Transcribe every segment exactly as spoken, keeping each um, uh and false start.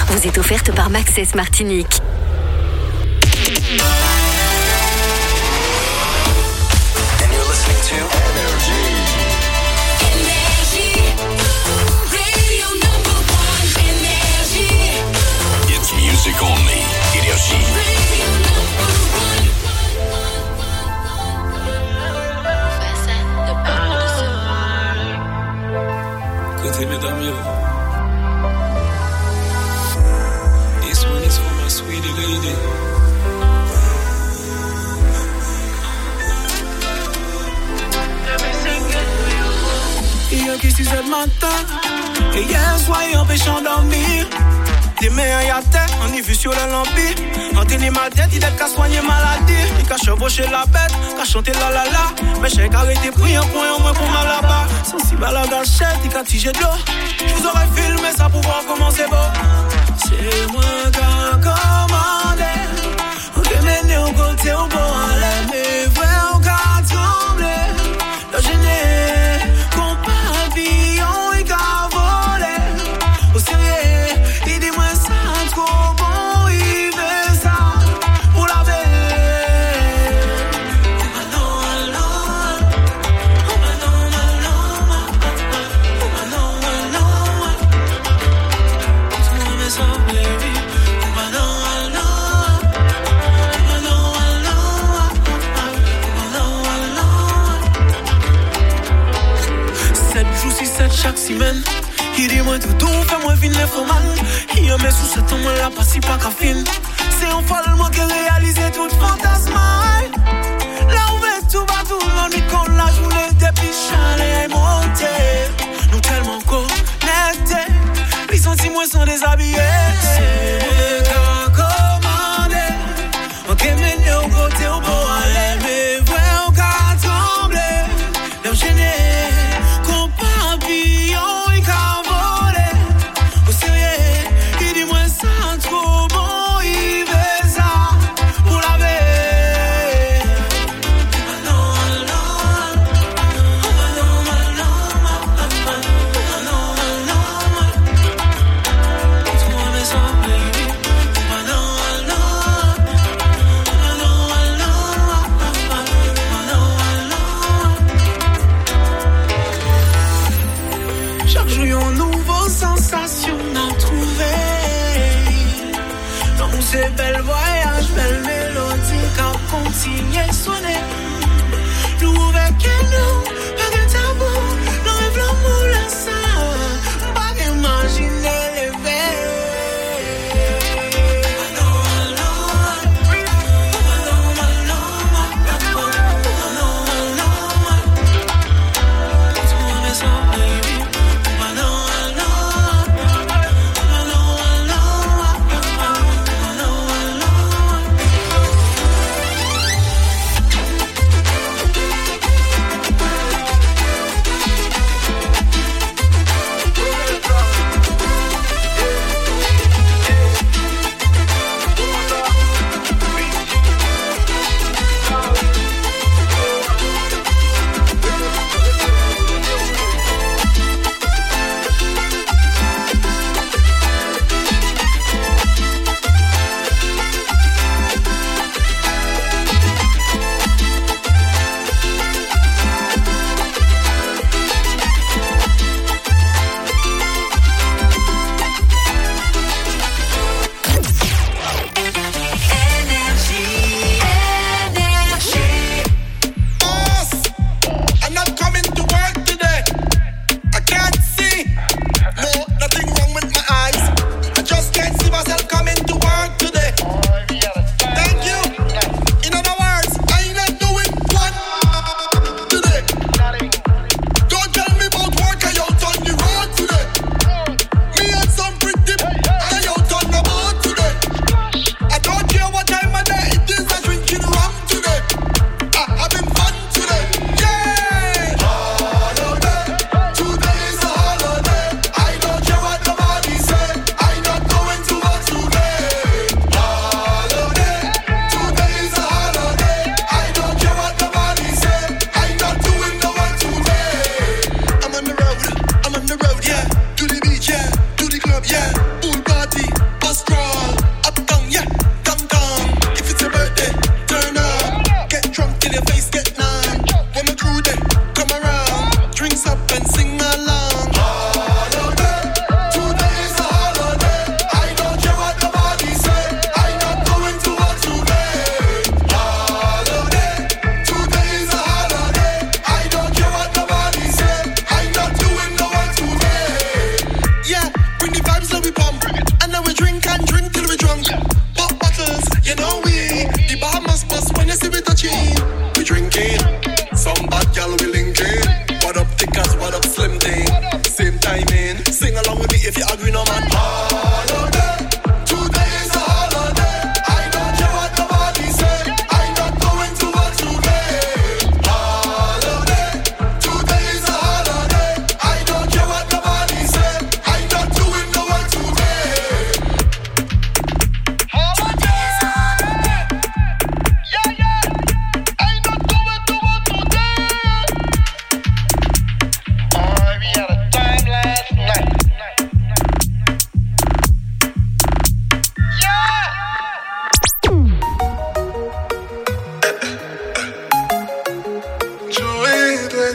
vous est offerte par Maxès Martinique. And you're listening to Energy. Energy. Radio number one. Energy. It's music only. Energy. Radio number one. Côté mesdames, yo. This one is for my sweetie lady. Hier qui six heures du matin, et hier soir il empêche d'endormir. Des mains à terre, on y vit sur le lampi. Antenne ma tête, il est qu'à soigner maladie. Il qu'à chevaucher la bête, qu'à chanter la la la. Mais j'ai arrêté pris un point au moins pour mal là-bas. Sensible à la gâchette, il qu'à tiger de l'eau. Je vous aurais filmé ça pour voir comment c'est beau. C'est moi qui a commandé. On peut mener au côté au bon à l'air. Mais vrai, on qu'a tremblé. Le gêné, qu'on pavillon, il qu'a volé. Au sérieux, il dit moi ça trop bon, il veut ça pour la veille. Oh bah non, non, oh bah non, non, oh bah non, non, tu m'en mets ça, baby. Oh bah non, non, oh bah non, non, oh bah non, non. Sept jours, six, sept chaque semaine. Il dit moi tout tout, fais-moi vine les faux man. Il me sous ce temps, moi la passe pas qu'à fin. C'est un folle, moi qui réalise tout fantasme. Là où est tout va tout, l'ennui qu'on la journée depuis chalet est monté. Nous tellement connectés, les sentiments sont déshabillés. C'est moi qui a commandé. Ok, mais au côté au beau aller, mais vrai au cas tremblé. L'homme gêné, qu'on papillon.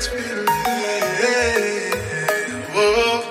cette fille. Oh.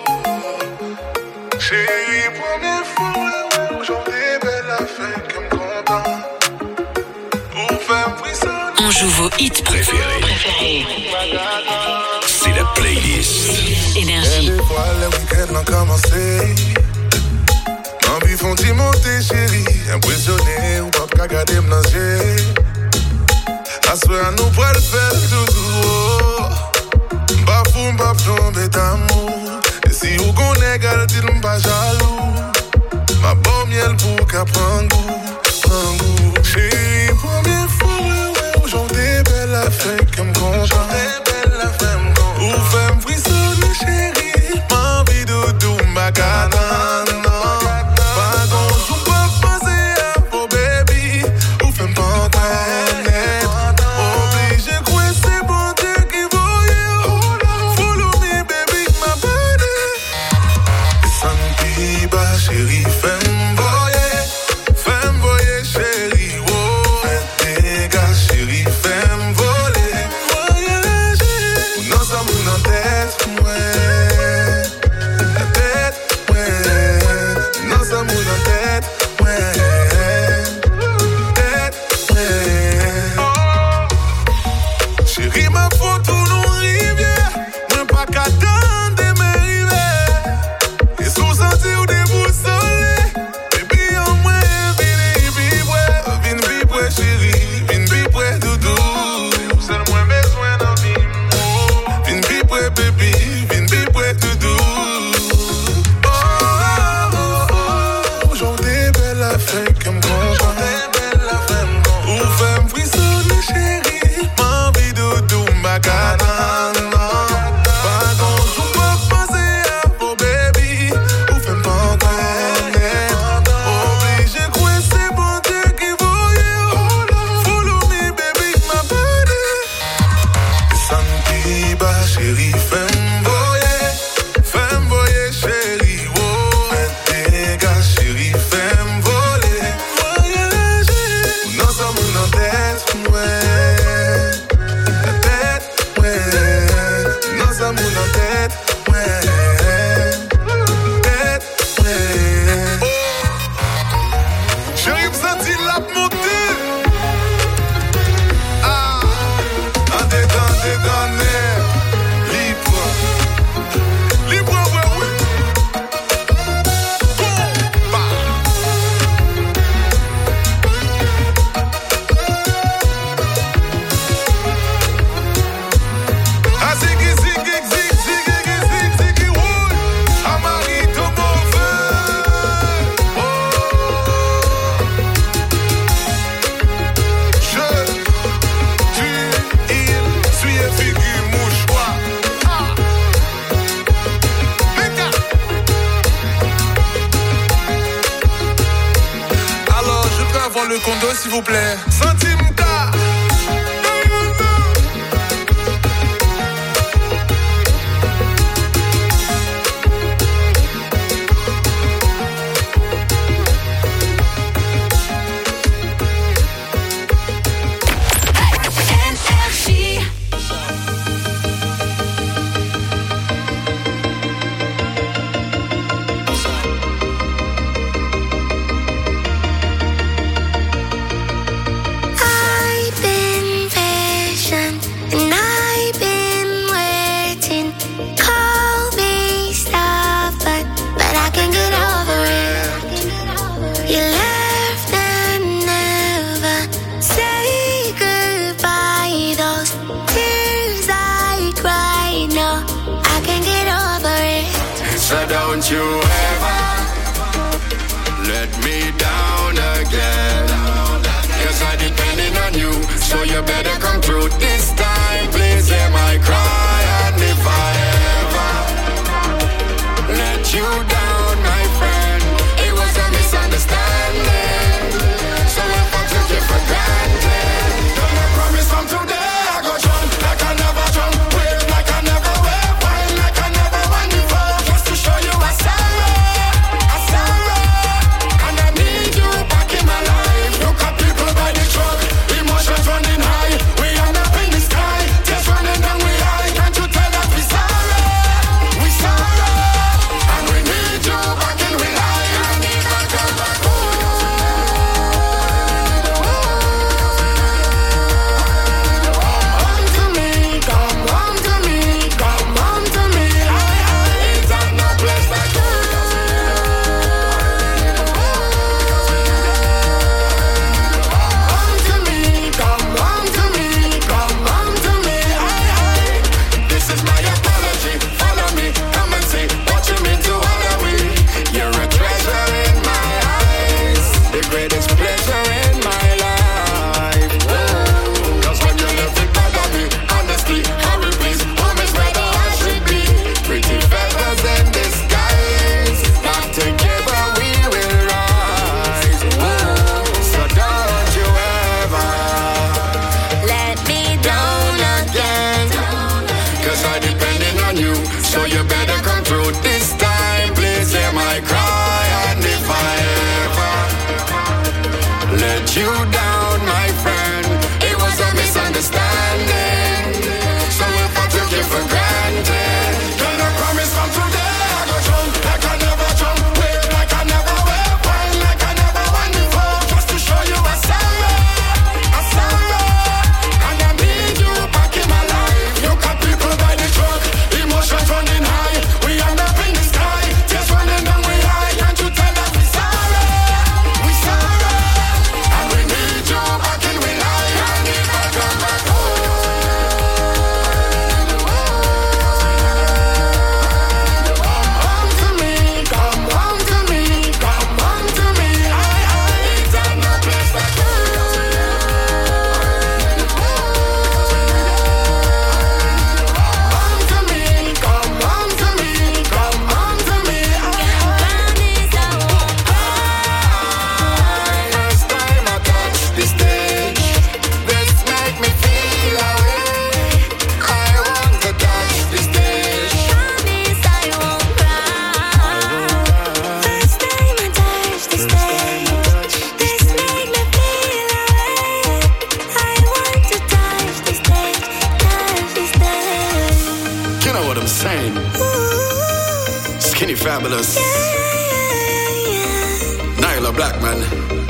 Chérie, première fois, ouais, aujourd'hui, belle la fin qui me content. Pour faire frissonner. On joue vos hits Préférés. préférés. C'est la playlist. Énergie. Et des fois, le week-end a commencé. Envie font-ils monter, chérie. Impressionné ou pas qu'à garder m'nager. À ce moment, nous pourrons le faire tout gros. Bafou, m'pas tomber d'amour. Et si vous connaissez, gardez-le pas jaloux. Ma bonne miel pour qu'à prendre goût, prendre goût. Chérie, première fois, ouais, ouais, aujourd'hui, belle la fin qui me content. Belle la fin me content. Ou fait me frissonner, chérie. M'envie de tout, ma canane. Pas grand-chose, pas penser à vos baby. Ou fait me pantaner. Obligé de couer, c'est bon Dieu qui voyait. Follow me, baby, ma body. Santi, ba, chérie, fais-me voyer. Fais-me voyer, chérie, oh. Fais tes gars, chérie, fais-me voler. Voyager. Non, ça m'a dans la tête, ouais. La tête, ouais. Non, ça m'a dans la tête, ouais. Tête, ouais. Chérie, ma photo nous rivière. Moi, pas qu'à attendre mes rivières. Et sous sentir des boussolés. Baby, en moi, vine vibrer. Vine vibrer, chérie. Vine vibrer, doudou. C'est le moins besoin d'en vivre. Vine vibrer, baby. Vine vibrer, doudou. Oh, oh, oh, oh. Aujourd'hui, belle la fin qui me content. Belle la fin me content. Ou fait me frissonner, chérie. M'envie de tout, ma canane. Pas grand-chose, pas penser à vos baby. Ou fait me pantaner. Obligé de couer, c'est bon Dieu qui voyait. Follow me, baby, ma body. Santi, ba, chérie, fais-me voyer. Fais-me voyer, chérie, oh. Fais tes gars, chérie, fais-me voler. Voyager. Non, ça m'a dans la tête, ouais. La tête, ouais. Non, ça m'a dans la tête, ouais. Tête, ouais. Oh. Chérie, me sentis la montée. Ah. En dedans, dedans, nerf. Libre. Libre, ouais, oui. Combat. Ah, ziggy, ziggy, zig, ziggy, zig, ziggy, oui. Ah, Marie, ton mauvais. Oh. Je, tu, il, suis et figure mouchoir. Ah. Les gars. Alors, je peux avoir le condo, s'il vous plaît. Centime gars. Énergie. I've been patient and I've been waiting. Call me stubborn, but I can get over it. You left and never say goodbye. Those tears I cry, no, I can get over it. So don't you ever let me down again. Cause I'm depending on you, so you better come through this time. Please hear my cry. And if I ever let you down, my friend, it was a misunderstanding. So if I took you for granted, don't I promise from today I go drunk like I never drunk, wave like I never wave, wine like I never wine before, just to show you I'm sorry, I'm sorry. And I need you back in my life. Look at people by the truck, emotions running high. We end up in the sky. I'm saying? Skinny Fabulous. Nyla Blackman.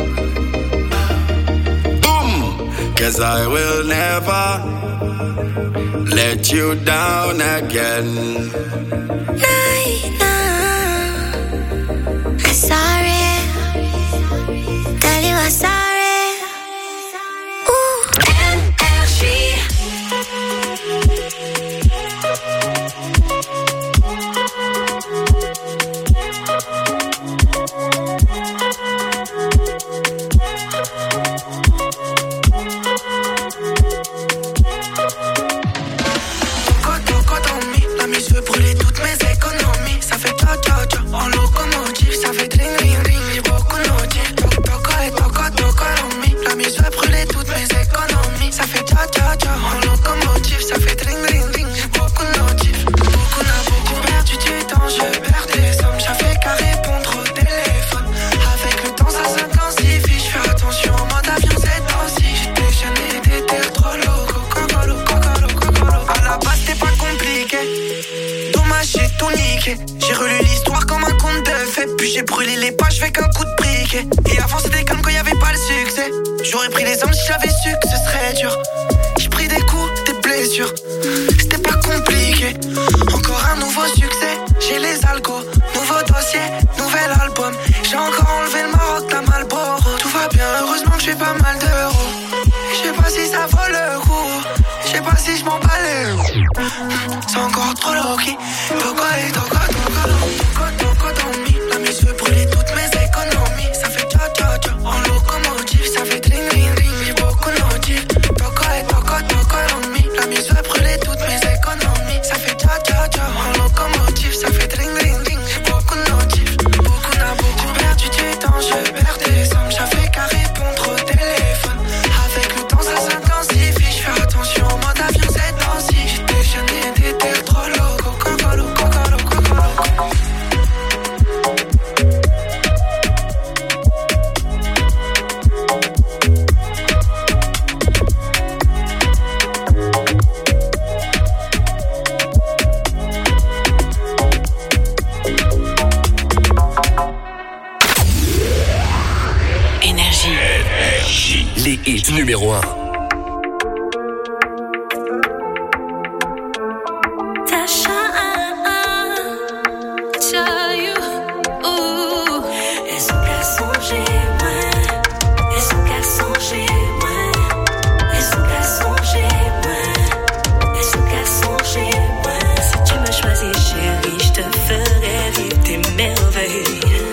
Boom! Cause I will never let you down again. I'm sorry. Tell you I'm sorry. Ooh. Energy. J'ai relu l'histoire comme un conte de fées. Puis j'ai brûlé les pages avec un coup de briquet. Et avant c'était comme quand y'avait pas le succès. J'aurais pris les hommes si j'avais su que ce serait dur. J'ai pris des coups, des blessures. C'était pas compliqué. Encore un nouveau succès. J'ai les algos, nouveau dossier, nouvel album. J'ai encore enlevé le Maroc, la Malboro. Tout va bien, heureusement que j'ai pas mal d'euros. Je sais pas si ça vaut le coup. Je sais pas si je m'en bats les roues. C'est encore trop low-key. Toco et toco, toco, toco, toco dans mi. La mise veut brûler toutes mes économies. Ça fait tcha tcha tcha en locomotive. Ça fait dring dring dring, j'ai beaucoup notif. Toco et toco, toco dans mi. La mise veut brûler toutes mes économies. Ça fait tcha tcha tcha en locomotive. Ça fait dring dring dring, j'ai beaucoup notif. Beaucoup n'a beaucoup perdu du temps. Je perds des sommes, j'avais qu'à répondre au téléphone. Avec le temps ça s'intensifie. Je fais attention en mode avion cette temps-ci. J'étais jeune et t'étais trop loco. Cocolo, cocolo, cocolo. Énergie. Les hits numéro un.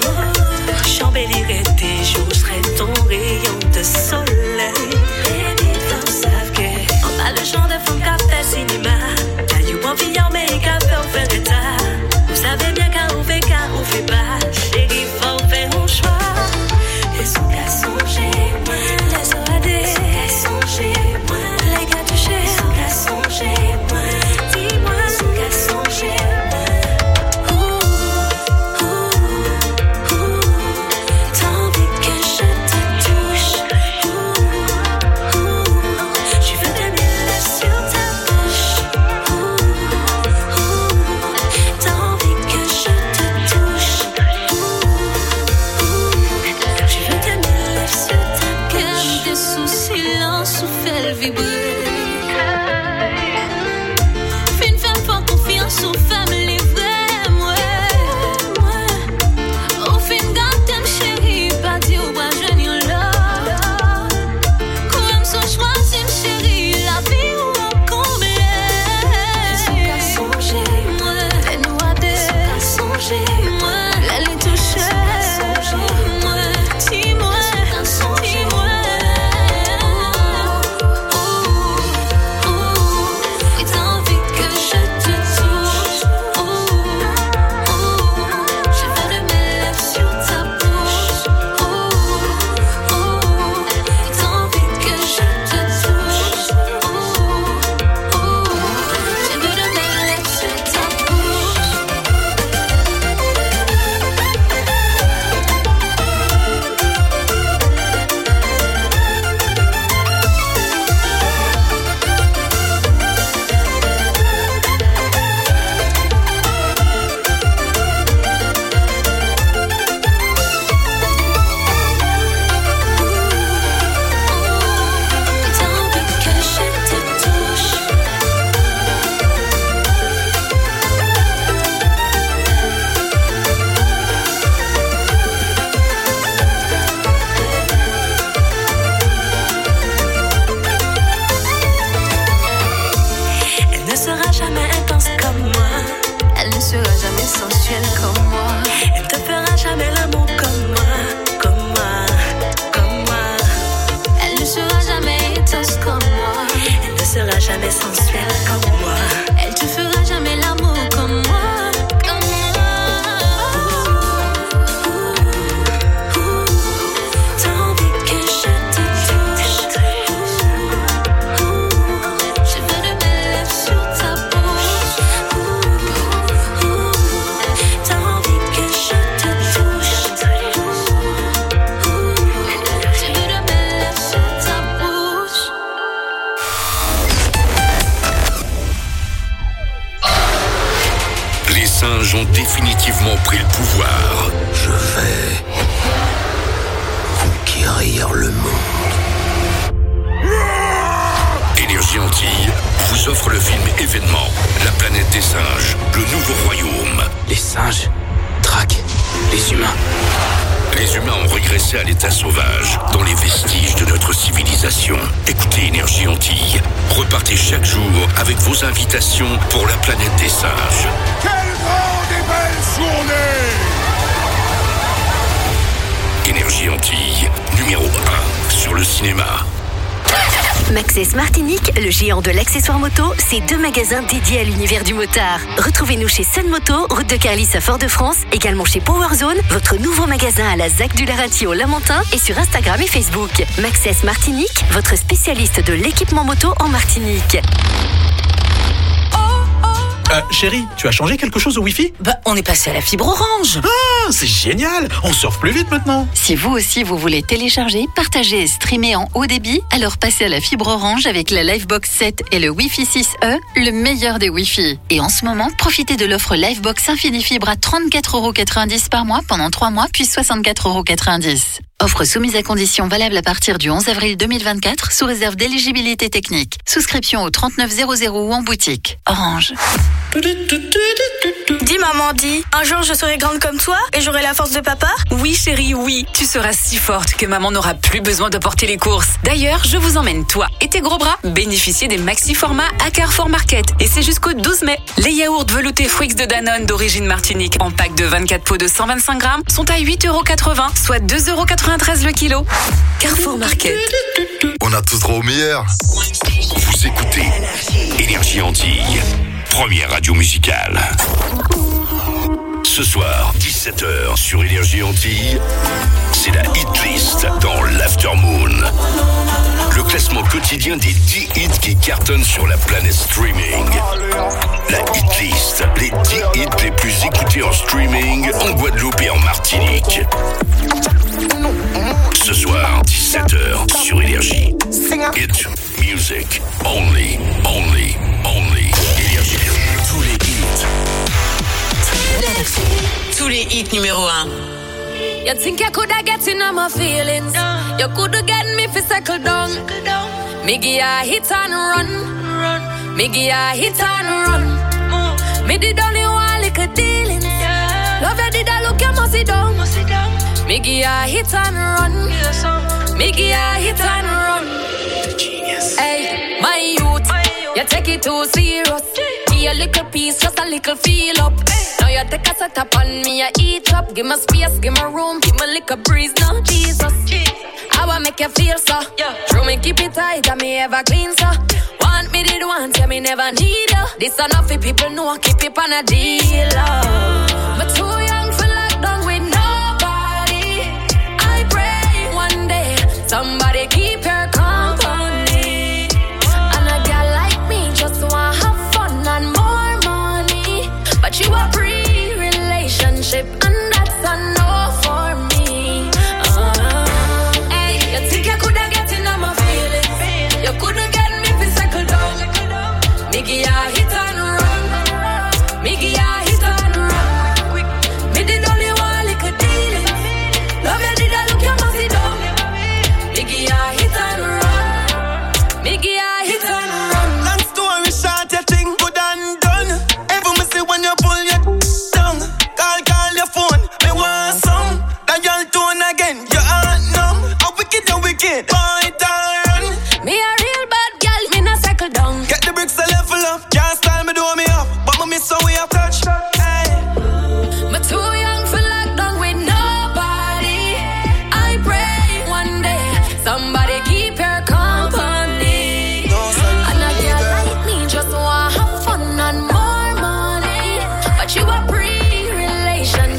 J'embellirai tes jours, je serai ton rayon de soleil. sera jamais intense comme moi. Elle ne sera jamais sensuelle comme moi. Elle te fera jamais l'amour comme moi, comme moi, comme moi. Elle ne sera jamais intense comme moi. Elle ne sera jamais sensuelle comme moi. Elle te fera jamais l'amour comme moi, comme moi. T'as envie que je te touche. Je veux de mes lèvres sur ta bouche. T'as envie que je te touche. Je veux de mes lèvres sur ta bouche. Les singes ont définitivement pris le pouvoir. Je vais conquérir le monde. Énergie Antilles vous offre le film événement La planète des singes, le nouveau royaume. Les singes traquent les humains. Les humains ont régressé à l'état sauvage, dans les vestiges de notre civilisation. Écoutez Énergie Antilles. Repartez chaque jour avec vos invitations pour la planète des singes. Quelle grande et belle journée! Énergie Antilles, numéro un sur le cinéma. Maxxis Martinique, le géant de l'accessoire moto, c'est deux magasins dédiés à l'univers du motard. Retrouvez-nous chez Sun Moto, route de Carlis à Fort-de-France, également chez Powerzone, votre nouveau magasin à la ZAC du Laratier au Lamentin et sur Instagram et Facebook. Maxxis Martinique, votre spécialiste de l'équipement moto en Martinique. Euh, chérie, tu as changé quelque chose au Wi-Fi ? Bah, on est passé à la fibre orange. Ah, c'est génial! On surfe plus vite maintenant. Si vous aussi vous voulez télécharger, partager et streamer en haut débit, alors passez à la fibre orange avec la Livebox sept et le Wi-Fi six E, le meilleur des Wi-Fi. Et en ce moment, profitez de l'offre Livebox Infinifibre à trente-quatre euros quatre-vingt-dix par mois pendant trois mois, puis soixante-quatre euros quatre-vingt-dix. Offre soumise à conditions valable à partir du onze avril deux mille vingt-quatre, sous réserve d'éligibilité technique. Souscription au trente-neuf zéro zéro ou en boutique. Orange. Dis maman, dis, un jour je serai grande comme toi et j'aurai la force de papa? Oui chérie, oui. Tu seras si forte que maman n'aura plus besoin de porter les courses. D'ailleurs, je vous emmène, toi et tes gros bras, bénéficier des maxi formats à Carrefour Market. Et c'est jusqu'au douze mai. Les yaourts veloutés Fruix de Danone d'origine Martinique en pack de vingt-quatre pots de cent vingt-cinq grammes sont à huit euros quatre-vingts, soit deux euros quatre-vingt-treize le kilo. Carrefour Market. On a tous droit au meilleur. Vous écoutez Énergie Antilles, première radio musicale. Ce soir, dix-sept heures sur Énergie Antilles, c'est la hit list dans l'Aftermoon. Le classement quotidien des dix hits qui cartonnent sur la planète streaming. La hit list, les dix hits les plus écoutés en streaming en Guadeloupe et en Martinique. Ce soir, dix-sept heures sur Énergie. Hit music only, only, only. Énergie. Tous les hits. Tous les hits numéro un. You think you coulda get in on my feelings? You coulda get me fi settle down. Me give ya hit and run. Me give ya hit and run. Me did only one little dealings. Love you did I look you must sit down. Me give ya hit and run. Me give ya hit and run. Hey, my youth, you take it too serious. Give a little piece, just a little feel up. Now you take a set up on me, I eat up. Give me space, give me room, give me a little breeze. Now Jesus, I wanna make you feel so. True me keep it tight, and me ever clean so. Want me did want, yeah me never need you. This enough for people know, keep it on a deal. Oh. But too young for lockdown with nobody. I pray one day somebody keep your company. And a girl like me just wanna have fun and more money. But you a pre-relationship and that's a no for me. Uh, hey, you think you coulda get in on my feelings? You coulda get me physical down. Me give ya hit and run. Me give ya hit and run. Me did only one little dealing. Love you did I look you must sit down. Me give ya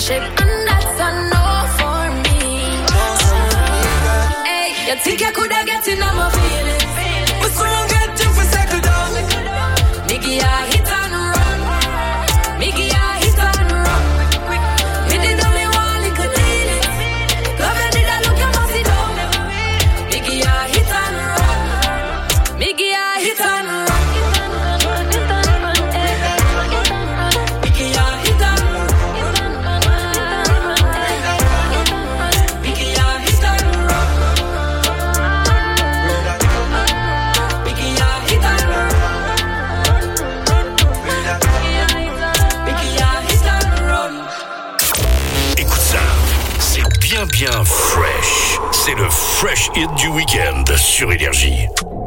shape, and that's a no for me. Hey, you think I coulda get in on my feelings? But soon get you for settle down. Nigga, I hit and run. Nigga, I hit and run. Me did only one little deal. Love you did I look at my sit down. Nigga, I hit and run. Nigga, I hit and run. Bien bien fresh, c'est le fresh hit du week-end sur Énergie.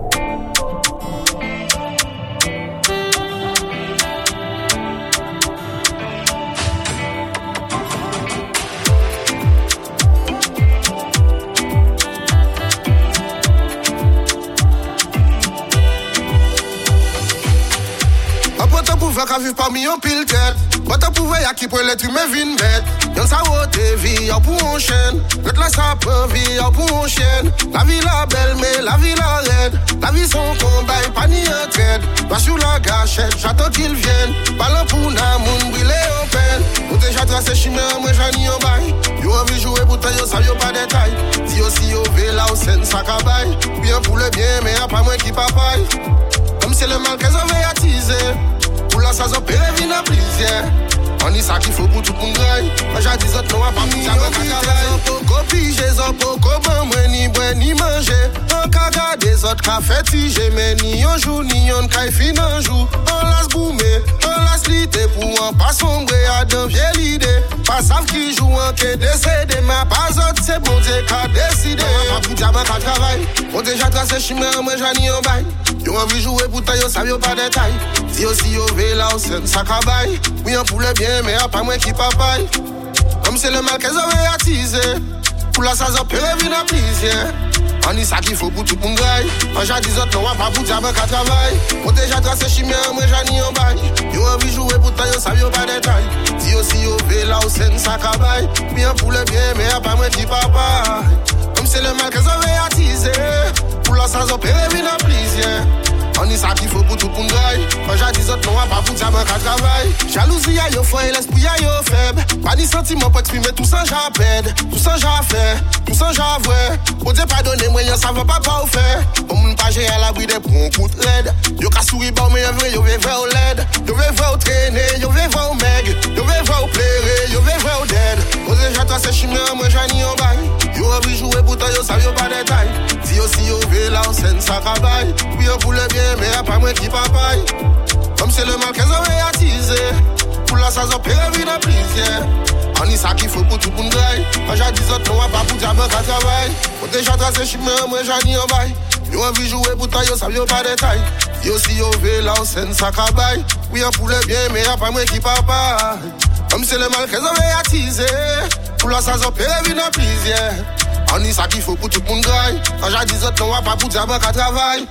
Après t'en pouvais qu'à vivre parmi un pile tête. Après t'en pouvais y'a qui pour l'être humain vine bête. Y'en sa haute vie, y'a pour un chêne. L'autre là ça peut vie, y'a pour un chêne. La vie la belle, mais la vie la raide. La vie son combat, pas ni un trade. Pas sur la gâchette, j'attends qu'il vienne. Parlant pour n'a moun brûlé en peine. Ou déjà tracé chimère, moi j'en ai un bail. Yo envie jouer pour toi, yo ça yo pas détail. Si yo si yo ve là, ou scène ça cabaye. Bien pour le bien, mais y'a pas moi qui papaye. Comme c'est le mal qu'elles avaient attisé. Pour la saison, péré vine à plaisir. On y ça qu'il faut pour tout le monde. J'ai dit autres non à pas mis. J'ai poko pige, j'ai poko bon, moi ni boire ni manger. On ka garde des autres ka fétiger. Mais ni un jour, ni un ka fin un jour. On laisse boumer, on laisse liter. Pour en pas sombrer à d'un vieille idée. Pas savent qui joue en qui décédé. Mais pas autres, c'est bon Dieu qui a décidé. Pas pour diamant qu'à travail. On déjà tracé chimère, moi j'en ai un bail. Yo envie jouer pour ta yo, ça yo pas détail. Si yo si yo ve là, c'est ça cabaye. Oui, on pour le bien, mais y'a pas moi qui papaye. Comme c'est le mal qu'elles avaient attisé. Pour la saison, péré vine à plaisir. On y ça qu'il faut pour tout le monde. En j'ai dit autres, non, pas pour diable qu'à travail. On déjà tracé chimère, moi j'en ai un bail. Yo envie jouer pour ta yo, ça yo pas détail. Si yo si yo ve là, c'est ça cabaye. Oui, on pour le bien, mais y'a pas moi qui papaye. Comme c'est le mal qu'elles avaient attisé. Pour la saison, péré vine à plaisir. On y ça qu'il faut pour tout le monde. Quand j'ai dit autres, non, pas pour diable qu'à travail. Jalousie a yo fort et l'esprit a yo faible. Pas ni sentiment pour exprimer tout ça j'appelle. Tout ça j'affaire, tout ça j'avoué. Pour Dieu pardonner moi, ça va pas pas au fait. On moun pas gérer à l'abri des prons coup de l'aide. Yo ka souri bon mais vrai, yo ve vrai au l'aide. Yo ve vrai au traîner, yo ve vrai au meg. Yo ve vrai au plaire, yo ve vrai au dead. Pour déjà toi c'est chimère, moi j'en ai un bail. Yo envie jouer pour toi, yo ça yo pas détail. Si yo si yo ve là, on scène ça cabaye. Oui on pour le bien, mais y'a pas moi qui papaye. Comme c'est le mal qu'elles avaient attisé. Pour la saison, péré vine à plaisir. On y ça qu'il faut pour tout le monde. Quand j'ai dit autres, non, pas pour diable qu'à travail. On déjà tracé chimère, moi j'en ai un bail. Yo envie jouer pour toi, yo ça yo pas détail. Yo si yo ve là, on scène ça cabaye. Oui on pour le bien, mais y'a pas moi qui papaye. Comme c'est le mal qu'elles avaient attisé. Pour la saison, péré vine à plaisir. On y ça qu'il faut pour tout le monde. Quand j'ai dit autres, non, pas pour diable qu'à travail.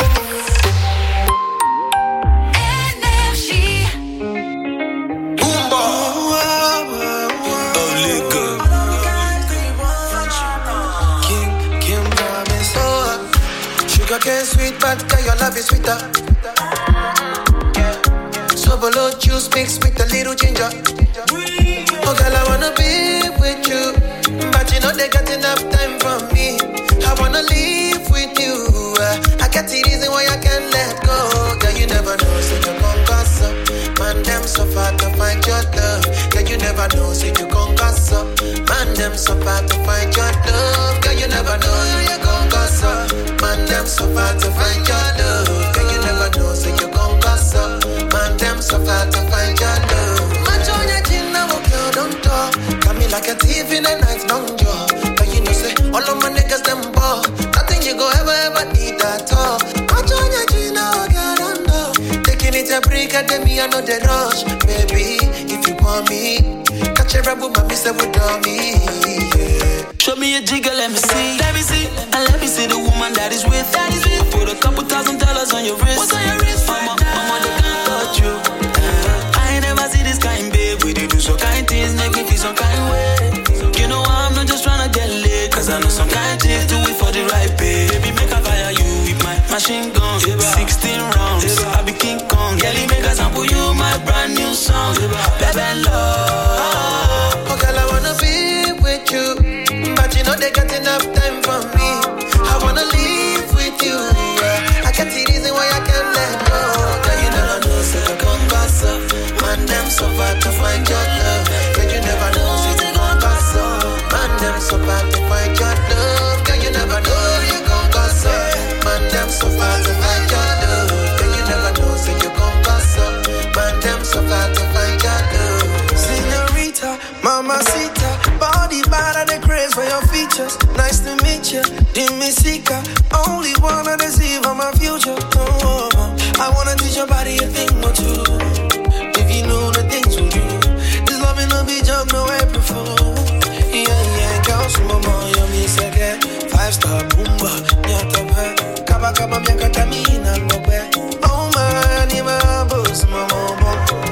Sugar cane sweet, but girl, your love is sweeter. So below juice mixed with a little ginger. Oh girl, I wanna be with you, but you know they got enough time for me. I wanna live with you. I got the reason why I can't let go. Girl, you never know, so you gon' gossip. Man, them so far to find your love. Girl, you never know, so you gon' gossip. Man, them so far to find your love. Girl, you never know, so you gon' gossip. Man, them so far to find your love. Girl, you never know, so you gon' gossip. Man, them so far to find your love. Man, join your chin now, girl, don't talk. Got me like a thief in the night, long jaw. But you know, say, all of my niggas, them ball. Nothing you go ever, ever need at all. Man, join your chin now, girl, don't talk. Taking it a break, and then me, I know the rush. Baby, if you want me, catch a rebel, my mister would on me, yeah. Show me a jigger, let me see. Let me see. And let me see the woman that is with. That is with. I put a couple thousand dollars on your wrist. What's on your wrist? Mama, mama, they can't touch you. Uh, I ain't never see this kind, babe. We do so kind things, make me feel so kind. machine guns, sixteen rounds. I be King Kong. Girl, you make a sample you my brand new song. Baby love. Oh, girl, I wanna be with you, but you know they got enough time for me. I wanna live with you. Yeah. I can't see reason why I can't let go. Girl, you never know, so you gon' pass up. Man, them so far to find your love. Girl, you never know, so you gon' pass up. Man, them so far to find your love. Girl, you never know, you gon' pass up. Man, them so far to find your love. Girl, you never know, so you gon' pass up. Man, them so far to find your love. Señorita, mamacita, body bad and the craze for your features. Nice to meet you, Dimisica. Only wanna deceive on my future. Oh, I wanna teach your body a thing or two. If you know the things we do, this loving will be jump no April Fool. Yeah, yeah, girl, so mama, you me second. Five star boomba, nyata pe. Kaba kaba miaka tamina mobe. Oh man, you my boss, mama.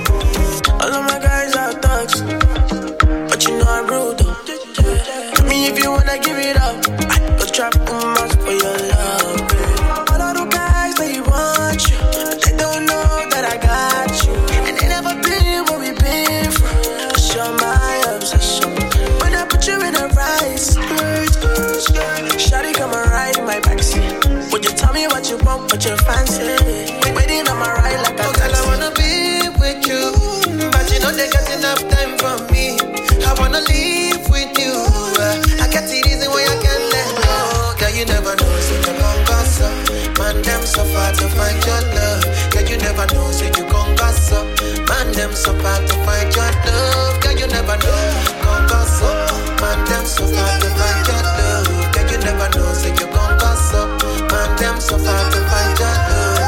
All of my guys are thugs, but you know I'm rude though. Tell me if you wanna give it up, I go trap too much for your love, babe. All of the guys, they want you, but they don't know that I got you. And they never been where we been from. Cause you're my obsession. When I put you in a right skirt, shawty come and ride in my backseat. Would you tell me what you want, what you fancy? Waiting on my ride like a oh, girl, I wanna be with you, but you know they got enough time for me. I wanna live with you. I can't see reason why I can't let go. Girl, you never know, so you gon' pass up. Man, them so far to find your love. Girl, you never know, so you gon' pass up. Man, them so far to find your love. Girl, you never know, gon' pass up. Man, them so far to find your love. Girl, you never know, so you gon' pass up. Man, them so far to find your love.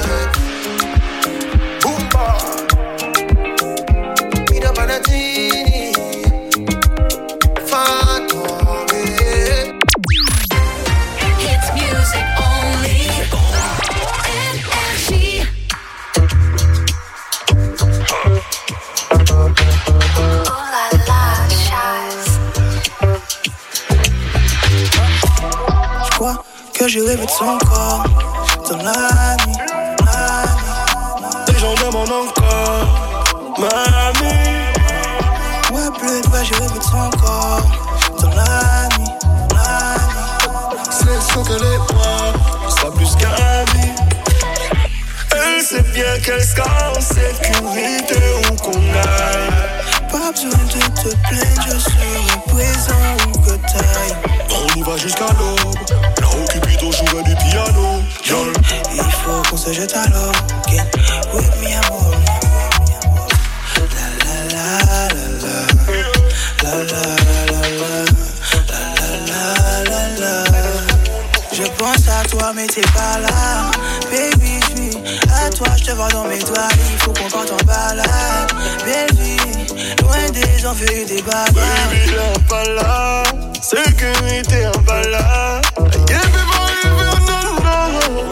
Hits music only. Energy. Oh la la, Chaz. Je crois que j'ai rêvé de son corps dans la nuit, la nuit. Les gens demandent encore, mamie. Ouais, plus de j'ai rêvé de son corps dans la nuit, la nuit. C'est le son qu'elle est moi, ça plus qu'un vie. Elle sait bien qu'elle sera en sécurité où qu'on aille. Pas besoin de te plaindre, je serai présent où que t'ailles. On y va jusqu'à l'aube, là où Cupidon jouerait du piano. Y'all. Il faut qu'on se jette à l'eau, get with me amour. La la la la la. La la la la la la la la. Je pense à toi mais t'es pas là. Baby je suis à toi, je te vois dans mes doigts. Il faut qu'on parte en balade. Baby, loin des envieux et des bagarres. Baby t'es pas là, sécurité en balade. Yeah baby, non non.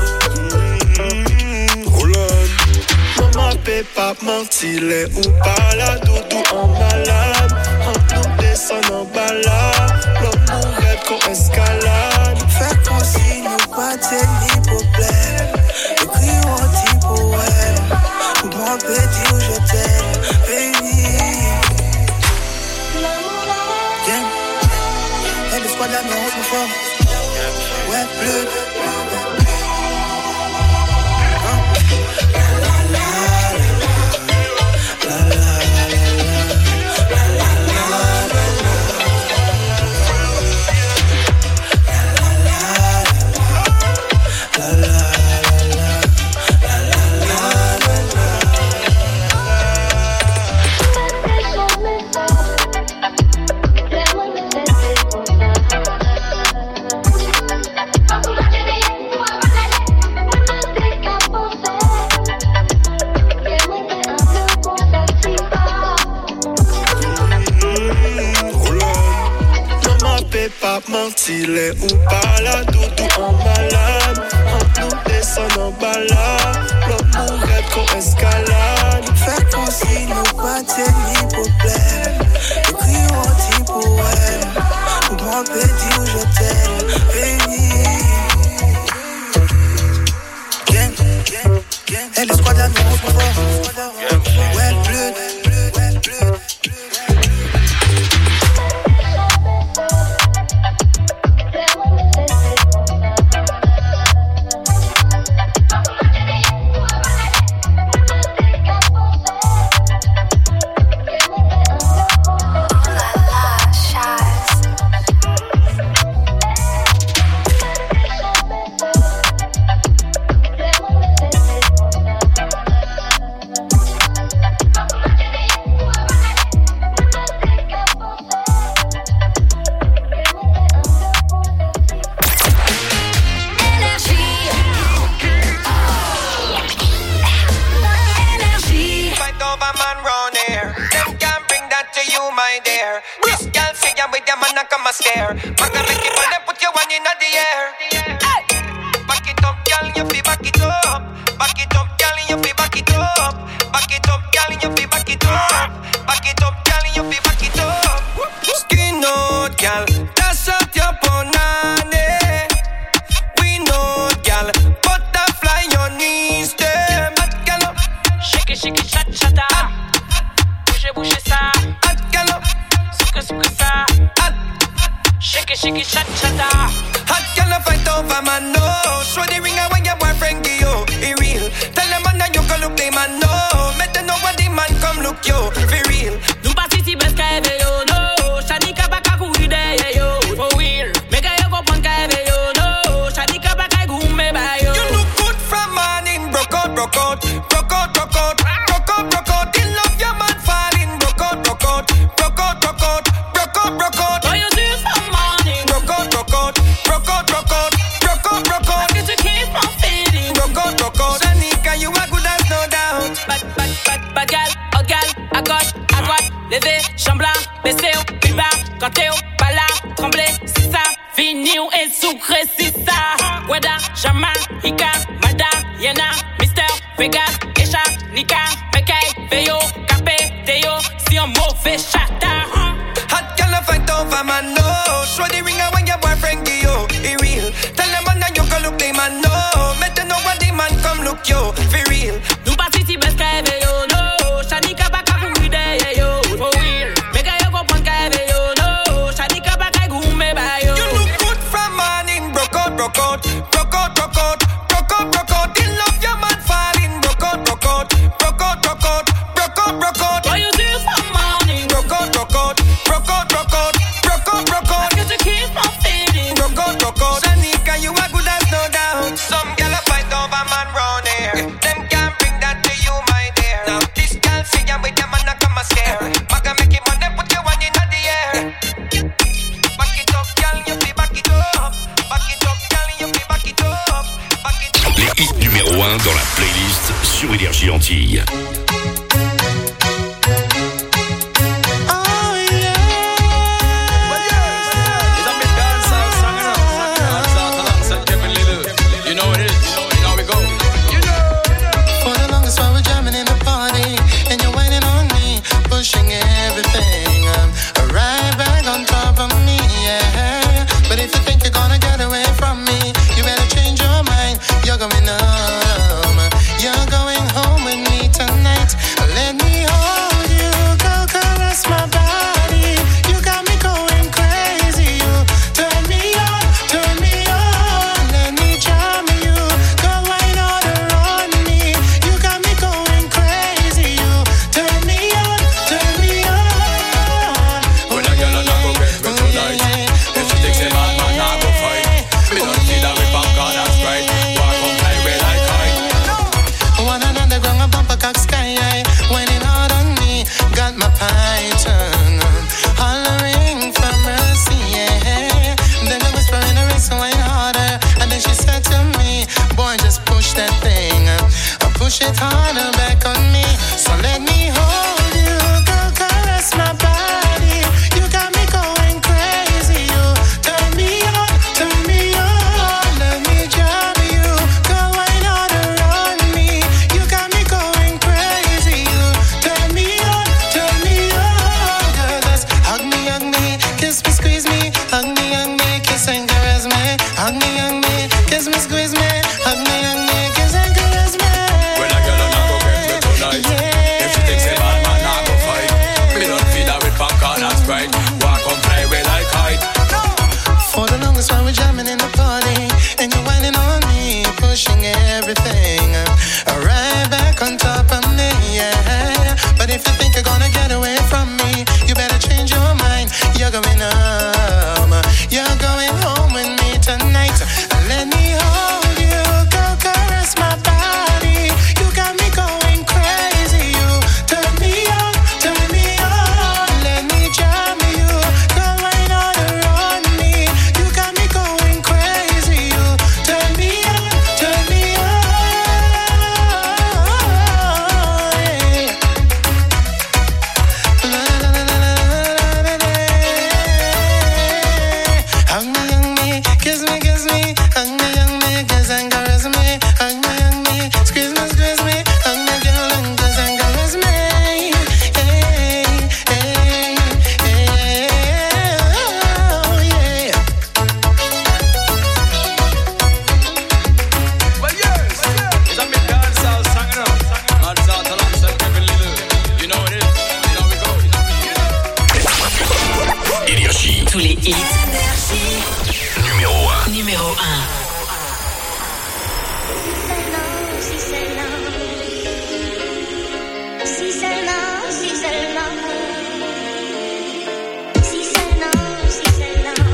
Maman peut pas mentir, les ou pas là, doudou en malade. Entre nous descend en balade, l'homme mourrait qu'on escalade. Fait qu'on signe nous pas ni problème. Écris un petit poème, pour moi peut dire où je t'aime, baby. Yeah, et le squad là, mais on se forme. Ouais, bleu. Pas mentir, les ou pas là, doudou en malade. Entre nous descend en balade, l'homme mourrait qu'on escalade. Fait qu'on signe nous pas ni problème. Écris un petit poème, pour moi peut dire où je t'aime, baby. Ouais, bleu, bleu, bleu, bleu. You're going home with me tonight. yeah. But if you think you're gonna get away from me, you better change your mind. You're going home, you're going home with me tonight. Let me hold you, go caress my body. You got me going crazy. You turn me on, turn me on. Let me jam you, go right all around me. You got me going crazy. You turn me on, turn me on. Yeah. La, la, la, la, la, la, la, la. Hug me, hug me, kiss me, kiss me. Hug me, hug me, kiss and caress me. Hug me, hug me, squeeze me, squeeze me. Hug me, girl, and kiss and caress me. Hey, hey, hey, oh, yeah. Well, yes, it's a big dancehall song, you know. Dancehall alongside Kevin Little. You know what it is. You know we go. Énergie. Tous les hits. Numéro un. Numéro un. Si seulement, si seulement, si seulement, si seulement, si seulement,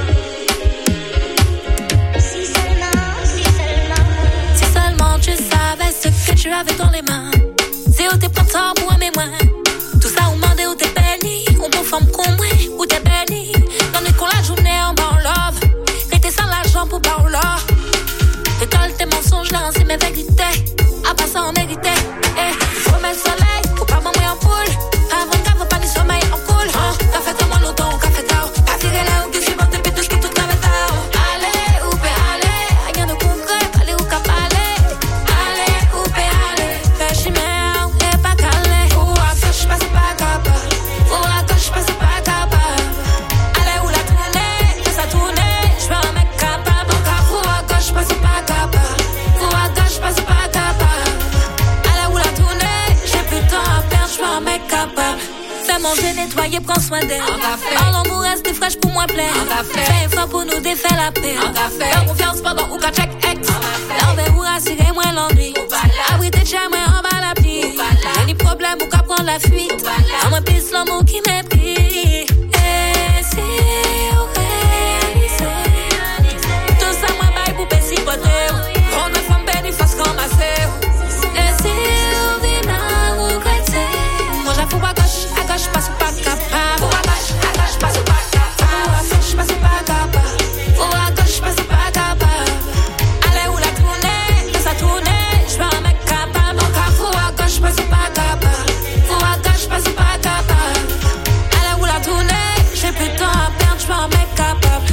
si seulement, si seulement, Si seulement tu savais ce que tu avais dans les mains. C'est où t'es printemps pour aimer moins. Tout ça ou mandé où t'es béni. On peut forme qu'on moi ou t'es béni. Dans les qu'on la journée en bas en love. Rester sans l'argent pour bas en love. Récolte tes mensonges là, c'est mes vérités. À passer en mérité. Eh, faut mettre le soleil, faut pas m'envoyer en poule. Avant de faut pas du sommeil en cool. Hein, t'as fait comme un auto, café tao. Pas virer là où que je suis monté, puis tout ce qui tout café tao. Allez, où peut aller? Rien de concret, allez où cap aller? Allez, où peut aller? Fais chimère, et pas calé. Ou à gauche, passe pas capable. Ou à gauche, passe pas capable. Allez, où la tourner? Fais ça tourner, j'veux un mec capable. Encore, ou à gauche, passe pas capable. Ou à gauche, passe pas capable. Allez, où la tourner? J'ai plus de temps à perdre, j'veux un mec capable. Fais manger, nettoyer, prends soin d'elle. Dans l'amour, reste fraîche pour moi plaire. Fais effort pour nous défaire la paix. Fais confiance pendant ou qu'à check ex. L'envers ou rassurer moins l'ennui. Abriter chez moi en bas la pluie. J'ai ni problème ou qu'à prendre la fuite. À moi pisse l'amour qui méprise. Et si vous réalisez tout ça, moi baille pour pécipoter. On ne femme béni, face comme assez. Et si vous venez à regretter. Moi j'avoue à gauche, à gauche, passe ou pas capable. Ou à gauche, à gauche, passe ou pas capable. Ou à gauche, passe ou pas capable. Ou à gauche, passe ou pas capable. Allez où la tourner, fais ça tourner. J'veux un mec capable. Encore ou à gauche, passe ou pas capable. Ou à gauche, passe ou pas capable. Allez où la tourner, j'ai plus de temps à perdre. J'veux un mec capable.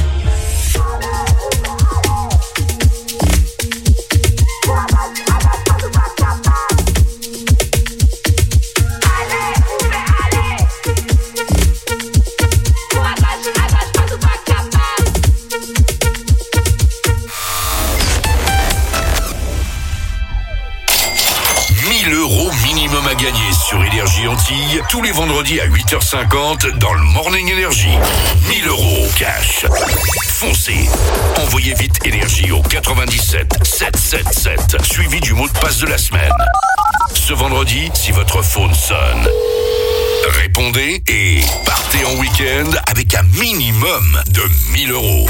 mille euros minimum à gagner sur Énergie Antilles tous les vendredis à huit heures cinquante dans le Morning Energy. mille euros cash. Foncez. Envoyez vite Énergie au quatre-vingt-dix-sept sept cent soixante-dix-sept suivi du mot de passe de la semaine. Ce vendredi, si votre phone sonne, répondez et partez en week-end avec un minimum de mille euros.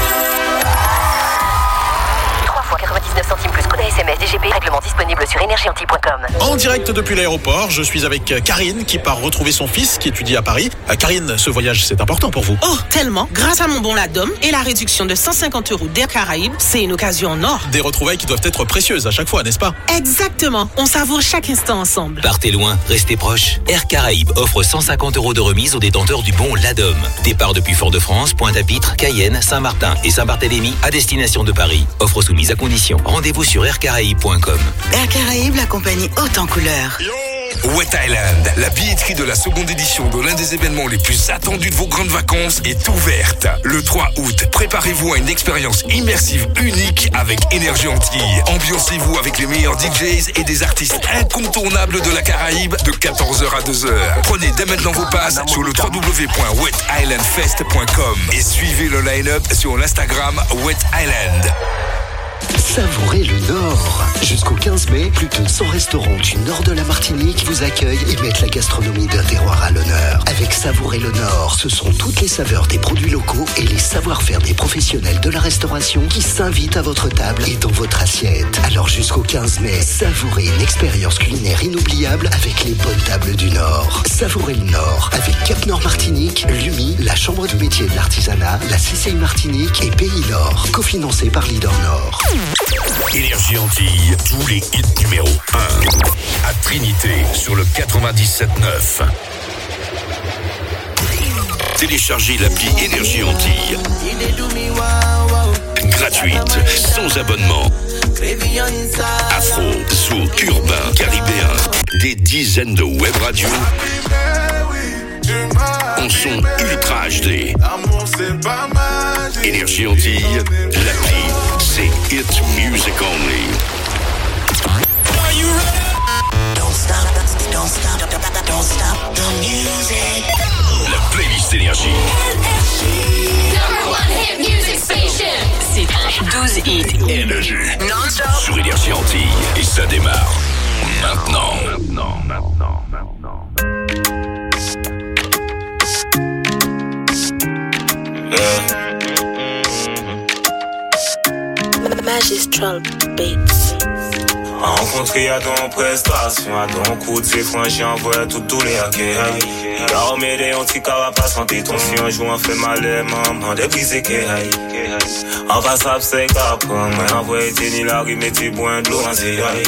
trois fois quatre-vingt-dix-neuf centimes plus code S M S D G P. Règlement disponible sur énergie antilles point com. En direct depuis l'aéroport, je suis avec Karine qui part retrouver son fils qui étudie à Paris. Euh, Karine, ce voyage, c'est important pour vous. Oh, tellement. Grâce à mon bon Ladom et la réduction de cent cinquante euros d'Air Caraïbes, c'est une occasion en or. Des retrouvailles qui doivent être précieuses à chaque fois, n'est-ce pas? Exactement. On savoure chaque instant ensemble. Partez loin, restez proches. Air Caraïbes offre cent cinquante euros de remise aux détenteurs du bon Ladom. Départ depuis Fort-de-France, Pointe-à-Pitre, Cayenne, Saint-Martin et Saint-Barthélemy à destination de Paris. Offre soumise à condition. Rendez-vous sur air caraïbes point com. Air Caraïbes, la compagnie haute en couleurs. Wet Island, la billetterie de la seconde édition de l'un des événements les plus attendus de vos grandes vacances est ouverte. Le trois août, préparez-vous à une expérience immersive unique avec Énergie Antilles. Ambiancez-vous avec les meilleurs D Js et des artistes incontournables de la Caraïbe de quatorze heures à deux heures. Prenez dès maintenant vos passes sur le w w w point wet island fest point com et suivez le line-up sur l'Instagram Wet Island. Savourez le Nord. Jusqu'au quinze mai, plus de cent restaurants du nord de la Martinique vous accueillent et mettent la gastronomie d'un terroir à l'honneur. Avec Savourez le Nord, ce sont toutes les saveurs des produits locaux et les savoir-faire des professionnels de la restauration qui s'invitent à votre table et dans votre assiette. Alors jusqu'au quinze mai, savourez une expérience culinaire inoubliable avec les bonnes tables du Nord. Savourez le Nord avec Cap Nord Martinique, Lumi, la Chambre de métier de l'artisanat, la C C I Martinique et Pays Nord, cofinancé par Leader Nord. Énergie Antilles, tous les hits numéro un. À Trinité, sur le quatre-vingt-dix-sept neuf. Téléchargez l'appli Énergie Antilles. Gratuite, sans abonnement. Afro, zouk, urbain, caribéen. Des dizaines de web radios. En son ultra H D. Énergie Antilles, l'appli, c'est Hit Music Only. Don't stop, don't stop, don't stop the music. La playlist Énergie. Number one hit music station. C'est douze hits. Énergie. Non-stop. Sur Énergie Antilles. Et ça démarre maintenant. Maintenant, maintenant, maintenant. Magistral Beats. Rencontré à ton prestation, à ton coup de ses franchis, envoie tout tous les hackers. Là, on met des anti-carapaces, en détention, joue, on fait mal, maman, des brisés qui aillent. En passable, c'est qu'après, moi, envoie été ni la rue, mais t'es bon, de l'eau, en zéaille.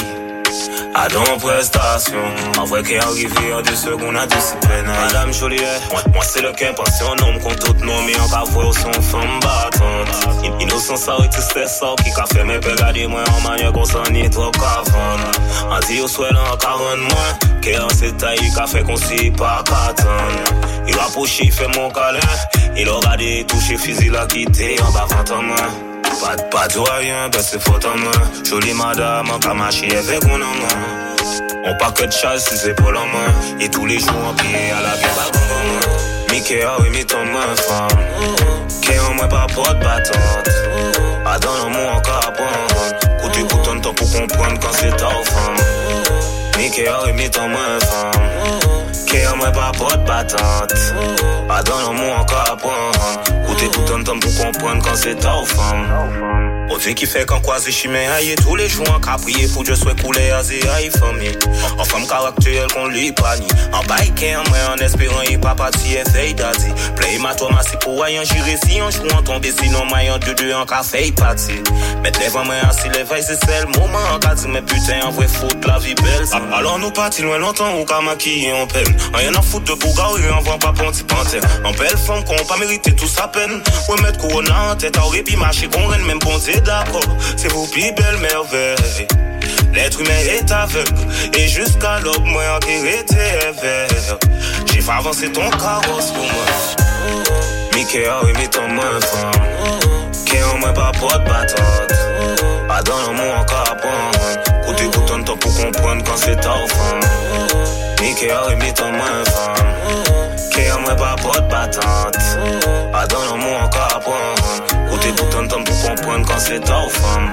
À ton prestation, en vrai qui est arrivé en deux secondes à deux peine. Madame Joliet, moi, moi c'est le qu'un passé un homme contre tout nom, mais on va voir son femme battante. Innocent ça et tout c'est ça qui a fait mes pères garder moi en manière qu'on s'en est trop qu'avant. On dit au souhait en quarante moins, qui en cette taille qui a fait qu'on s'y pas qu'attendre. Il a approché, il fait mon câlin, il aura des touches fusil la quitté en bas vingt ans moins. Pas de pas de rien, ben c'est faute en main. Jolie madame, en camaché avec mon nom. On paquet de chasse, si c'est pas la main. Et tous les jours en pied à la guerre. Mickey a remis ton main femme. Qui en moi pas porte battante. A dans l'amour encore à prendre. Côté coûte un temps pour comprendre quand c'est ta femme. Mickey a remis ton main femme. Qui en moi pas porte battante. A dans l'amour encore à prendre. Côté tout un temps pour comprendre quand c'est ta femme. On dit qui fait qu'en croise chimé aïe tous les jours en cas prier pour Dieu soit coulé à zé aïe famille. En femme caractère qu'on lui pani. En bike en moi en espérant y pas parti et fait d'adi. Play ma toi ma si pour aïe en juré si en jouant tomber sinon maille en deux deux en café parti. Mettre les vents moi assis les veilles c'est c'est le moment en cas dit mais putain en vrai faute la vie belle. Alors nous parti loin longtemps ou qu'à maquiller en peine. Rien à foutre de bouga et on voit pas ponti panthère. En belle femme qu'on pas mérité tout sa peine. Ouais mettre corona en tête aurait pu marcher qu'on renne même bon d'accord, c'est vous plus belle merveille. L'être humain est aveugle, et jusqu'à l'aube, moi en qui était vert. J'ai fait avancer ton carrosse pour moi. Mickey a remis ton main femme. Qui en moi pas porte battante. A dans l'amour encore à prendre. Côté coûte un temps pour comprendre quand c'est ta femme. Mickey a remis ton main femme. Qui en moi pas porte battante. A dans l'amour encore à prendre. Côté tout un temps pour comprendre quand c'est ta femme.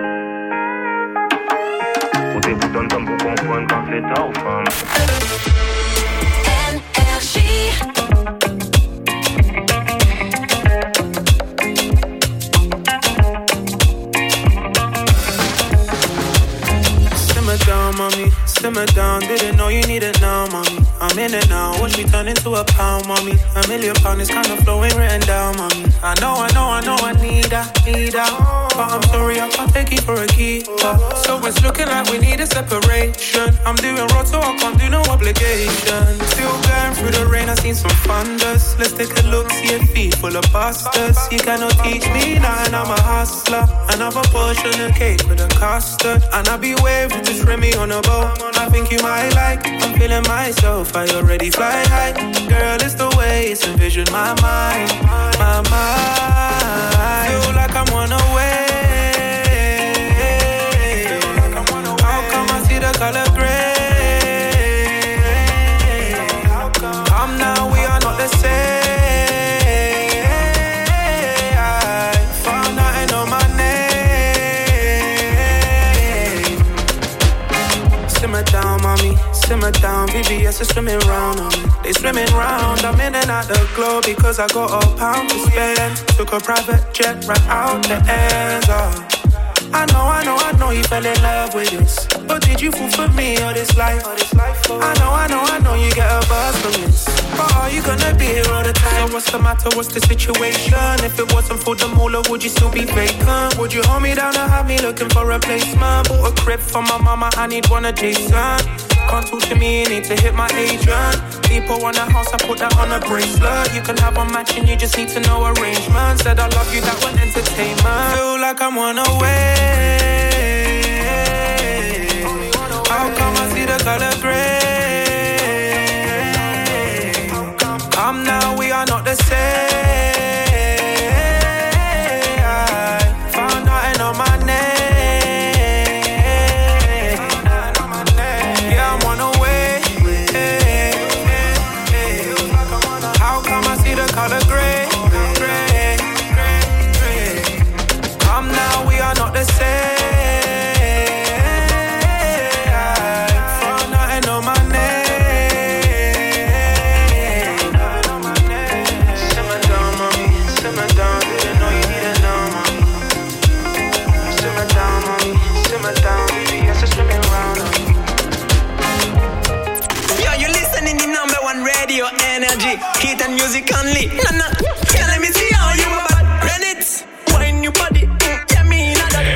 Côté tout un temps pour comprendre quand c'est ta femme. Énergie. Simmer down, mommy, simmer down. Didn't know you needed now, mommy. I'm in it now. Watch me turn into a pound, mommy. A million pound is kind of flowing written down, mommy. I know, I know, I know, I need that, need that. But I'm sorry, I can't take you for a keeper. So it's looking like we need a separation. I'm doing road, so I can't do no obligation. Still going through the rain, I seen some thunders. Let's take a look, see a feet full of bastards. You cannot teach me nothing, I'm a hustler. Another portion of cake with a custard. And I be waving to trim me on a boat. I think you might like, I'm feeling myself. I already fly high. Girl, it's the way it's envisioned my mind, my mind. Feel like I'm on a way. How come I see the color gray? Come now, we are not the same. I found out I know my name. swimming round on me. They swimming round. I'm in and out the globe because I got a pound to spend. Took a private jet right out the ends. Oh. I know, I know, I know you fell in love with this. But did you fall for me or this life? I know, I know, I know you get a buzz from this. But are you gonna be here all the time? So what's the matter, what's the situation? If it wasn't for the moolah, would you still be vacant? Would you hold me down or have me looking for a replacement? Bought a crib for my mama, I need one adjacent. Can't talk to me, you need to hit my agent. People want a house, I put that on a bracelet. You can have a match and you just need to know arrangements. Said I love you, that one entertainment. Feel like I'm one away. How come I see the color gray? Come now, we are not the same. I found out I know my name. Yeah, I'm one away. How come I see the color gray? Gray, gray, gray. Come now, we are not the same. Energy, heat and music only. Nah, nah. Yeah, let me see how you about run it. Wine your body, mm, yeah, me nah, that,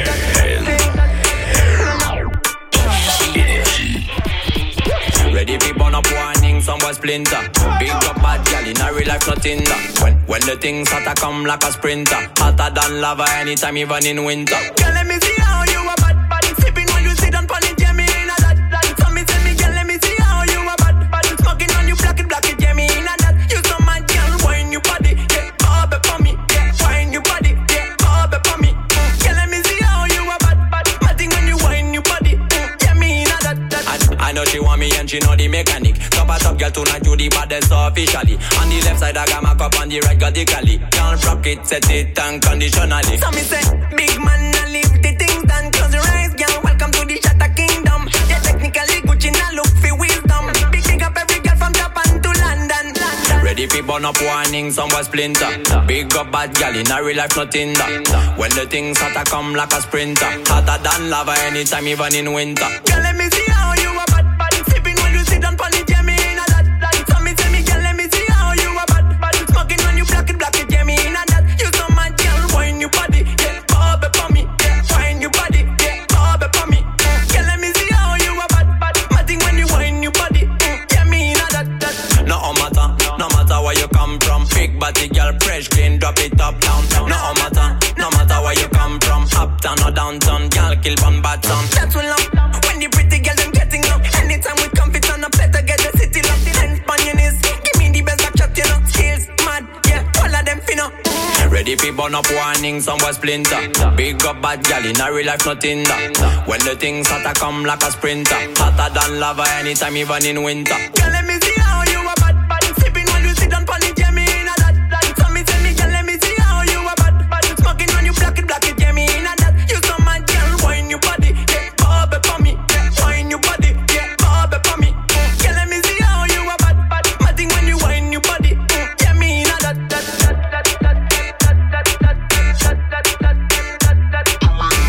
that. Ready for burn up warning, some boy splinter. Big up bad gal in a real life, nothing that. When, when the things hotter come like a sprinter. Hotter than lava anytime, even in winter. Yeah, let me see how you about body sipping when you sit on pon it, yeah, me nah, that, that. So me tell me, girl, let me see how you about body smoking on you, black it, black it, yeah, me nah, that. You so mad, girl, wine your body, yeah, bob it for me, yeah, wine your body, yeah, bob it for me. Yeah, let me see how you about body, matting when you wine your body, yeah, me nah, that, that. I, I know she want me and she know the mechanic. Top a top girl tonight, you the baddest officially. On the left side I got my cup, on the right got the cali. Can't rock it, set it unconditionally. So me say, big man, I leave the things done. Close your eyes, girl, welcome to the Shatter Kingdom. Yeah, technically Gucci, now look for wisdom. Big big up every girl from Japan to London, London. Ready for burn up warning, some boy splinter. Big up bad girl, in a real life nothing that. When the things hotter come like a sprinter. Hotter than lava anytime, even in winter. Girl, let me see how you are bad, bad. Sipping when you sit on pon it, yeah, me in a that, that. So me tell me, girl, let me see how you are bad, bad. Smoking when you black it, black it, yeah, me in a that. You so mad, girl, wine your body, yeah, bob it for me, yeah, wine your body, yeah, bob it for me. Girl, let me see how you are bad, bad. Matting when you wine your body, yeah, me in a that, that. No matter, no matter where you come from. Big body, girl, fresh, clean, drop it up, down, down. No matter, no matter where you come from. Uptown or downtown, girl, kill one bad town. That's what love, when the pretty girl, them getting up. Anytime we come fit on a better get the city locked. The lens on your knees, give me the best back shot, you know. Skills, mad, yeah, all of them finna. Ready for burn up warning, some boy splinter. Big up bad gal in a real life nothing that. When the things hotter come like a sprinter. Hotter than lava anytime, even in winter. Girl, let me see how you are bad, bad. Sipping when you sit on pon it, yeah, me in a that, that. So me tell me, girl, let me see how you are bad, bad. Smoking when you black it, black it, yeah, me in a that. You so mad, girl, wine your body, yeah, bob it for me, yeah, wine your body, yeah, bob it for me. Girl, let me see how you are bad, bad. Matting when you wine your body, yeah, me in a that, that, that, that, that, that, that, that, that, that, that, that, that.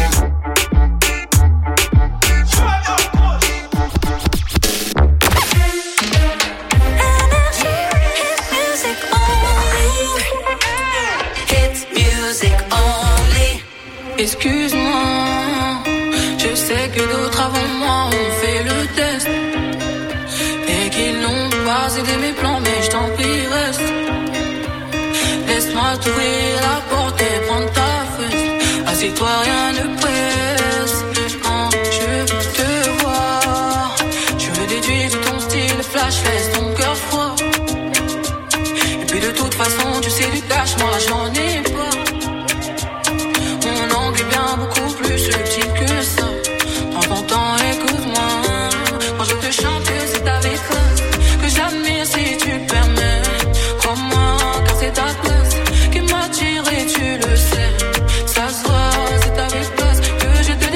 Excuse-moi, je sais que d'autres avant moi ont fait le test et qu'ils n'ont pas aidé mes plans, mais je t'en prie reste. Laisse-moi t'ouvrir la porte et prendre ta fesse. Assieds-toi, rien ne presse. Quand je te vois, je déduis de ton style flash, laisse ton cœur froid. Et puis de toute façon, tu sais du cash, moi j'en ai pas. Mon angle est bien beaucoup plus subtil que ça. Prends ton temps, écoute-moi. Quand je te chante, c'est avec classe que j'admire si tu permets. Crois-moi, car c'est ta classe qui m'attire et tu le sais. Ça se voit, c'est avec classe que je te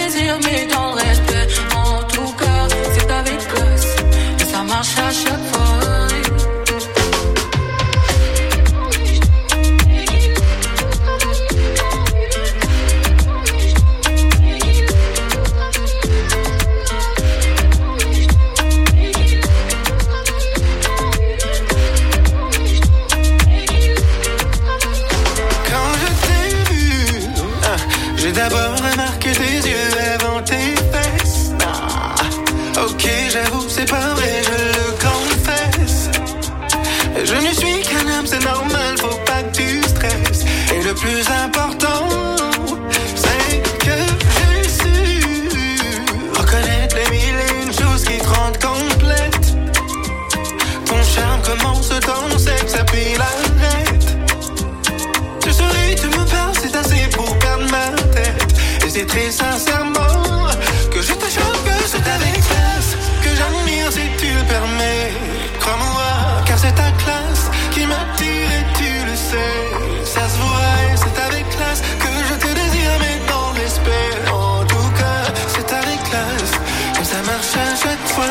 Je ne suis qu'un homme, c'est normal, faut pas que tu stresses. Et le plus important, c'est que j'ai su reconnaître les mille et une choses qui te rendent complète. Ton charme commence dans le sexe, puis l'arrête. Tu souris, tu me parles, c'est assez pour perdre ma tête. Et c'est très sincèrement que je te choque, que c'est avec classe, que j'admire si tu le permets. Crois-moi, car c'est ta classe qui m'attire et tu le sais. Ça se voit et c'est avec classe que je te désire, mais dans le respect. En tout cas, c'est avec classe que ça marche à chaque fois.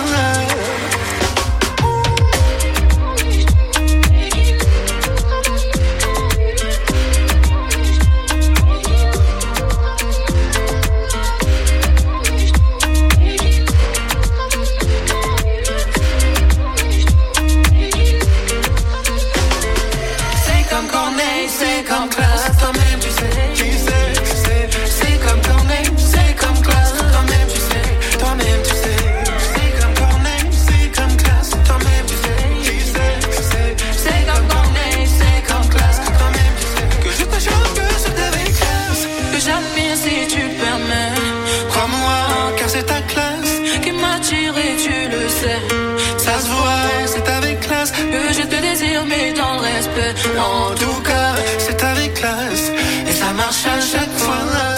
C'est comme classe, toi-même tu sais, tu sais, tu sais. C'est comme Corneille, c'est comme classe, toi-même tu sais, toi-même tu sais. C'est comme Corneille, c'est comme classe, toi-même tu sais, tu sais, tu sais. C'est comme Corneille, c'est comme classe, toi-même tu sais. Que je te choque, que c'est avec classe, que j'admire si tu le permets. Crois-moi, car c'est ta classe qui m'attire et tu le sais. Ça se voit, c'est avec classe que je te désire, mais dans le respect. En tout cas, c'est avec classe et ça marche à chaque fois.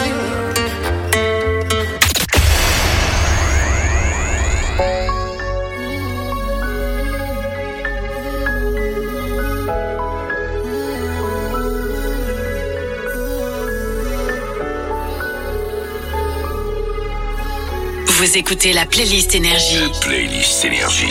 Vous écoutez la playlist Énergie. La playlist Énergie.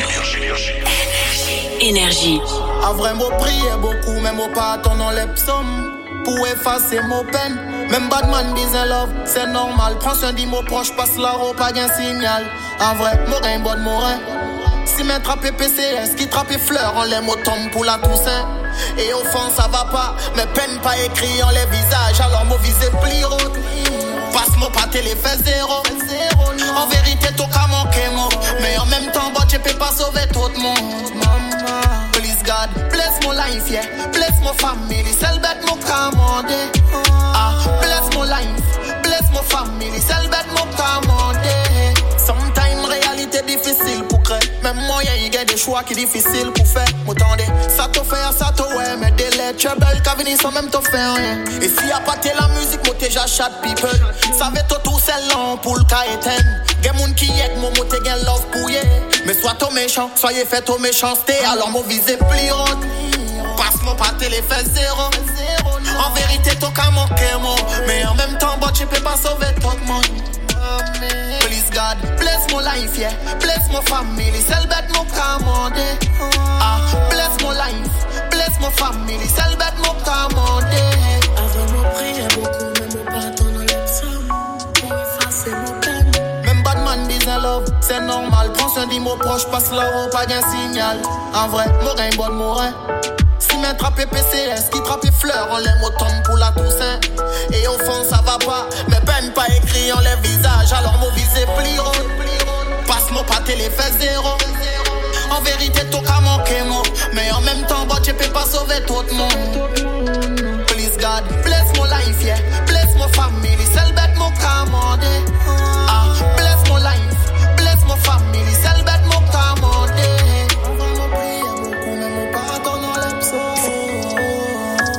Énergie. A vrai mot prier beaucoup, même au pas attendant les psaumes pour effacer mon peine. Même Badman disait love, c'est normal. Prends soin des mots proches, passe la roue, pas d'un signal. En vrai, morin, bonne morin. Si m'en trappe P C S, qui trappe fleurs, on l'aime au tombe pour la Toussaint. Et au fond, ça va pas, mais peine pas écrit en les visages, alors mon visé pli route. Passe-moi pas télé, fais zéro. En vérité, tout qu'à manquer, moi. Mais en même temps, bah, tu peux pas sauver tout le monde. Please God, bless my life, yeah. Bless my family, celle bête mon commandé. Ah, bless my life, bless my family, celle bête mon commandé. Sometimes réalité difficile pour créer. Même moi, il y a des choix qui difficiles pour faire. M'attendez, ça te fait, ça te ouais, mais des lettres belles qu'à venir sans même te faire rien. Et si y'a pas la musique, moi t'es chat people. Savez tout tout c'est long pour le cas éteindre. Gen moun qui aide, moi moi t'es gen love pour y. Mais soit au méchant, soyez fait au méchanceté. Alors moi visez plus haute. Passe-moi pas télé, fais zéro. En vérité, tout qu'à manquer, moi. Mais en même temps, bah tu peux pas sauver tout le monde. Please God, bless my life, yeah. Bless my family, celle bête mon commandé. Ah, bless my life, bless my family, celle bête mon commandé. Avant mon prière beaucoup, même mon pardon dans les psaumes pour effacer mon peine. Même Badman disait love, c'est normal. Prends soin des mots proches, passe la roue, pas d'un signal. En vrai, morin, bonne morin. Si m'en trappe P C S, qui trappe fleurs, on l'aime au tombe pour la Toussaint. Et au fond, ça va pas, mais peine pas écrit en les visages, alors mon visé pli route. Passe-moi pas télé, fais zéro. En vérité, tout qu'à manquer, moi. Mais en même temps, bah, tu peux pas sauver tout le monde. Please God, bless my life, yeah.